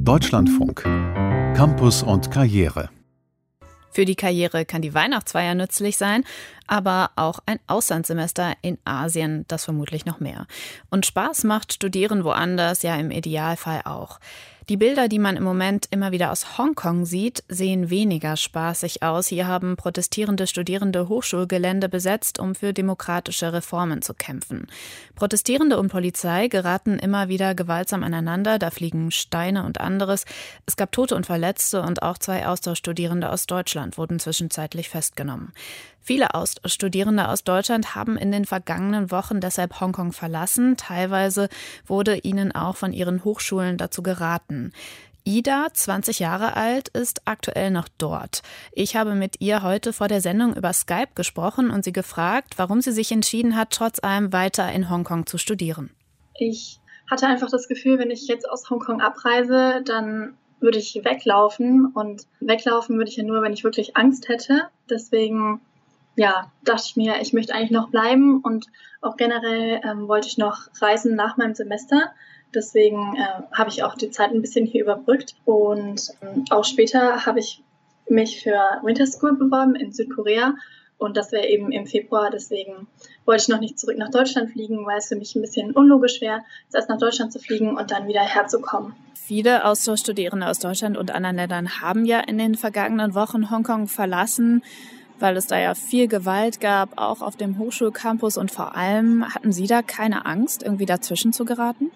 Deutschlandfunk. Campus und Karriere. Für die Karriere kann die Weihnachtsfeier nützlich sein, aber auch ein Auslandssemester in Asien, das vermutlich noch mehr. Und Spaß macht Studieren woanders ja im Idealfall auch. Die Bilder, die man im Moment immer wieder aus Hongkong sieht, sehen weniger spaßig aus. Hier haben protestierende Studierende Hochschulgelände besetzt, um für demokratische Reformen zu kämpfen. Protestierende und Polizei geraten immer wieder gewaltsam aneinander, da fliegen Steine und anderes. Es gab Tote und Verletzte und auch 2 Austauschstudierende aus Deutschland wurden zwischenzeitlich festgenommen. Viele Studierende aus Deutschland haben in den vergangenen Wochen deshalb Hongkong verlassen. Teilweise wurde ihnen auch von ihren Hochschulen dazu geraten. Ida, 20 Jahre alt, ist aktuell noch dort. Ich habe mit ihr heute vor der Sendung über Skype gesprochen und sie gefragt, warum sie sich entschieden hat, trotz allem weiter in Hongkong zu studieren. Ich hatte einfach das Gefühl, wenn ich jetzt aus Hongkong abreise, dann würde ich weglaufen. Und weglaufen würde ich ja nur, wenn ich wirklich Angst hätte. Deswegen dachte ich mir, ich möchte eigentlich noch bleiben und auch generell wollte ich noch reisen nach meinem Semester. Deswegen habe ich auch die Zeit ein bisschen hier überbrückt und auch später habe ich mich für Winter School beworben in Südkorea und das wäre eben im Februar. Deswegen wollte ich noch nicht zurück nach Deutschland fliegen, weil es für mich ein bisschen unlogisch wäre, erst nach Deutschland zu fliegen und dann wieder herzukommen. Viele Austauschstudierende aus Deutschland und anderen Ländern haben ja in den vergangenen Wochen Hongkong verlassen, weil es da ja viel Gewalt gab, auch auf dem Hochschulcampus. Und vor allem, hatten Sie da keine Angst, irgendwie dazwischen zu geraten?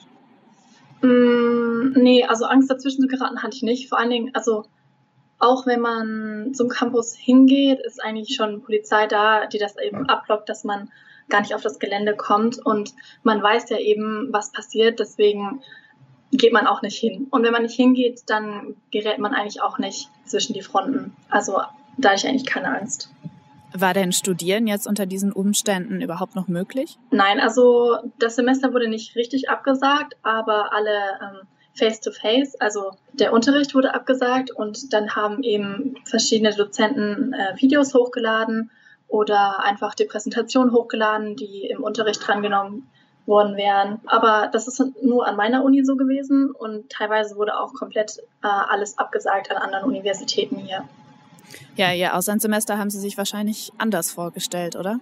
Nee, also Angst dazwischen zu geraten hatte ich nicht. Vor allen Dingen, also auch wenn man zum Campus hingeht, ist eigentlich schon Polizei da, die das eben abblockt, dass man gar nicht auf das Gelände kommt. Und man weiß ja eben, was passiert, deswegen geht man auch nicht hin. Und wenn man nicht hingeht, dann gerät man eigentlich auch nicht zwischen die Fronten. Also da hatte ich eigentlich keine Angst. War denn Studieren jetzt unter diesen Umständen überhaupt noch möglich? Nein, also das Semester wurde nicht richtig abgesagt, aber alle Face-to-Face, also der Unterricht wurde abgesagt und dann haben eben verschiedene Dozenten Videos hochgeladen oder einfach die Präsentation hochgeladen, die im Unterricht drangenommen worden wären. Aber das ist nur an meiner Uni so gewesen und teilweise wurde auch komplett alles abgesagt an anderen Universitäten hier. Ja, Ihr Auslandssemester haben Sie sich wahrscheinlich anders vorgestellt, oder?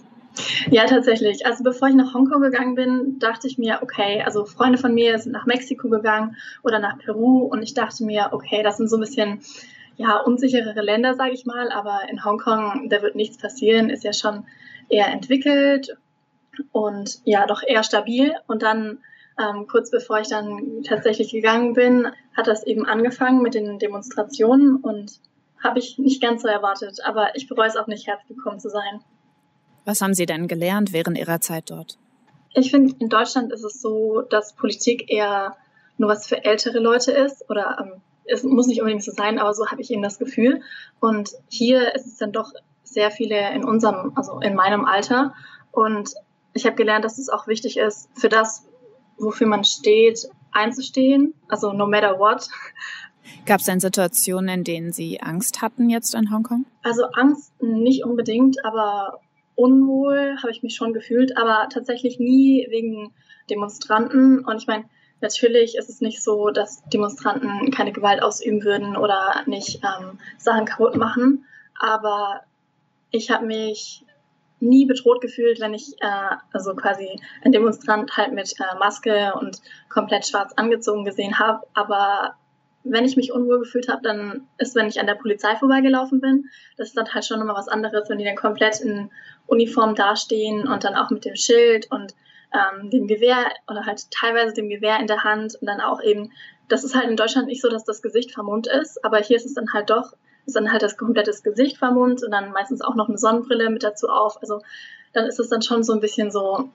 Ja, tatsächlich. Also bevor ich nach Hongkong gegangen bin, dachte ich mir, okay, also Freunde von mir sind nach Mexiko gegangen oder nach Peru und ich dachte mir, okay, das sind so ein bisschen unsicherere Länder, sage ich mal, aber in Hongkong, da wird nichts passieren, ist ja schon eher entwickelt und ja, doch eher stabil. Und dann kurz bevor ich dann tatsächlich gegangen bin, hat das eben angefangen mit den Demonstrationen und habe ich nicht ganz so erwartet, aber ich bereue es auch nicht, hergekommen zu sein. Was haben Sie denn gelernt während Ihrer Zeit dort? Ich finde, in Deutschland ist es so, dass Politik eher nur was für ältere Leute ist oder es muss nicht unbedingt so sein, aber so habe ich eben das Gefühl. Und hier ist es dann doch sehr viele in meinem Alter. Und ich habe gelernt, dass es auch wichtig ist, für das, wofür man steht, einzustehen, also no matter what. Gab es denn Situationen, in denen Sie Angst hatten jetzt in Hongkong? Also Angst nicht unbedingt, aber unwohl habe ich mich schon gefühlt, aber tatsächlich nie wegen Demonstranten. Und ich meine, natürlich ist es nicht so, dass Demonstranten keine Gewalt ausüben würden oder nicht Sachen kaputt machen, aber ich habe mich nie bedroht gefühlt, wenn ich quasi einen Demonstrant halt mit Maske und komplett schwarz angezogen gesehen habe, aber wenn ich mich unwohl gefühlt habe, dann ist, wenn ich an der Polizei vorbeigelaufen bin, das ist dann halt schon nochmal was anderes, wenn die dann komplett in Uniform dastehen und dann auch mit dem Schild und dem Gewehr oder halt teilweise dem Gewehr in der Hand und dann auch eben, das ist halt in Deutschland nicht so, dass das Gesicht vermummt ist, aber hier ist es dann halt doch, ist dann halt das komplette Gesicht vermummt und dann meistens auch noch eine Sonnenbrille mit dazu auf, also dann ist es dann schon so ein bisschen so,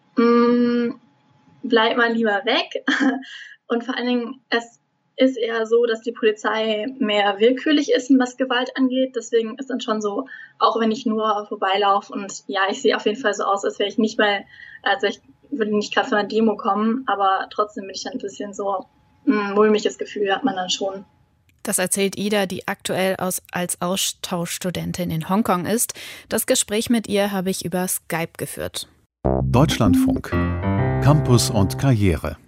bleib mal lieber weg und vor allen Dingen, es ist eher so, dass die Polizei mehr willkürlich ist, was Gewalt angeht. Deswegen ist dann schon so, auch wenn ich nur vorbeilaufe und ja, ich sehe auf jeden Fall so aus, als wäre ich nicht mal, also ich würde nicht gerade von einer Demo kommen, aber trotzdem bin ich dann ein bisschen so, mulmiges Gefühl hat man dann schon. Das erzählt Ida, die aktuell als Austauschstudentin in Hongkong ist. Das Gespräch mit ihr habe ich über Skype geführt. Deutschlandfunk. Campus und Karriere.